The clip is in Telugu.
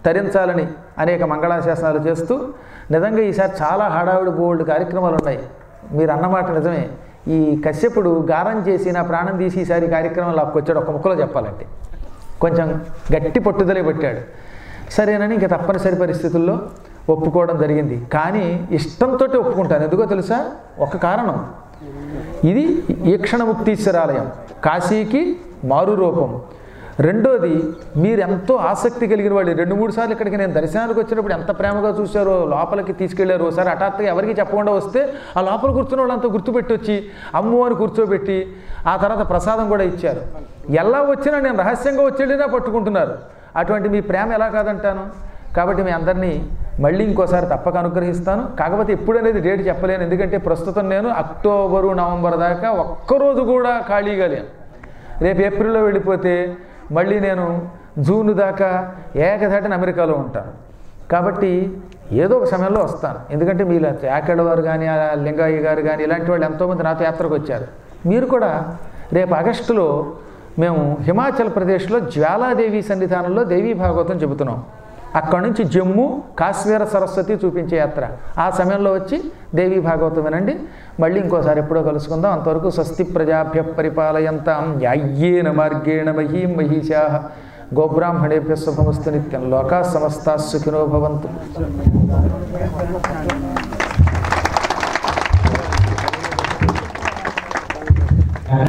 తరించాలని అనేక మంగళాశాసనాలు చేస్తూ నిజంగా ఈసారి చాలా హడావిడి బోల్డ్ కార్యక్రమాలు ఉన్నాయి. మీరు అన్నమాట నిజమే. ఈ కశ్యపుడు గారం చేసి నా ప్రాణం తీసి ఈసారి కార్యక్రమం లాక్కొచ్చాడు. ఒక ముక్కలో చెప్పాలంటే కొంచెం గట్టి పట్టుదలే పెట్టాడు. సరేనని ఇంక తప్పనిసరి పరిస్థితుల్లో ఒప్పుకోవడం జరిగింది. కానీ ఇష్టంతో ఒప్పుకుంటాను. ఎందుకో తెలుసా? ఒక కారణం, ఇది ఈక్షణముక్తీశ్వరాలయం, కాశీకి మారు రూపం. రెండోది, మీరు ఎంతో ఆసక్తి కలిగిన వాళ్ళు 2-3 సార్లు ఇక్కడికి నేను దర్శనానికి వచ్చినప్పుడు ఎంత ప్రేమగా చూశారో, లోపలికి తీసుకెళ్లారు. ఒకసారి హఠాత్తుగా ఎవరికి చెప్పకుండా వస్తే ఆ లోపల కూర్చున్న వాళ్ళంతా గుర్తుపెట్టి వచ్చి అమ్ము అని కూర్చోబెట్టి ఆ తర్వాత ప్రసాదం కూడా ఇచ్చారు. ఎలా వచ్చినా నేను రహస్యంగా వచ్చేళ్ళినా పట్టుకుంటున్నారు. అటువంటి మీ ప్రేమ ఎలా కాదంటాను. కాబట్టి మీ అందరినీ మళ్ళీ ఇంకోసారి తప్పక అనుగ్రహిస్తాను. కాకపోతే ఎప్పుడనేది డేట్ చెప్పలేను. ఎందుకంటే ప్రస్తుతం నేను అక్టోబరు నవంబర్ దాకా ఒక్కరోజు కూడా ఖాళీగా లేను. రేపు ఏప్రిల్లో వెళ్ళిపోతే మళ్ళీ నేను జూన్ దాకా ఏకధాటిన అమెరికాలో ఉంటాను. కాబట్టి ఏదో ఒక సమయంలో వస్తాను. ఎందుకంటే మీరు యాకడ వారు కానీ లింగయ్య గారు కానీ ఇలాంటి వాళ్ళు ఎంతోమంది నాతో యాత్రకు వచ్చారు. మీరు కూడా రేపు ఆగస్టులో మేము హిమాచల్ ప్రదేశ్లో జ్వాలాదేవి సన్నిధానంలో దేవీ భాగవతం చెబుతున్నాం. అక్కడి నుంచి జమ్మూ కాశ్మీర సరస్వతి చూపించే యాత్ర. ఆ సమయంలో వచ్చి దేవీ భాగవతం వినండి. మళ్ళీ ఇంకోసారి ఎప్పుడో కలుసుకుందాం. అంతవరకు స్వస్తి ప్రజాభ్య పరిపాలయంతాం న్యాయ్యేన మార్గేణ మహీం మహిషాః గోబ్రాహ్మణేభ్యः శుభమస్తు నిత్యం. లోకాః సమస్తాః సుఖినో భవంతు.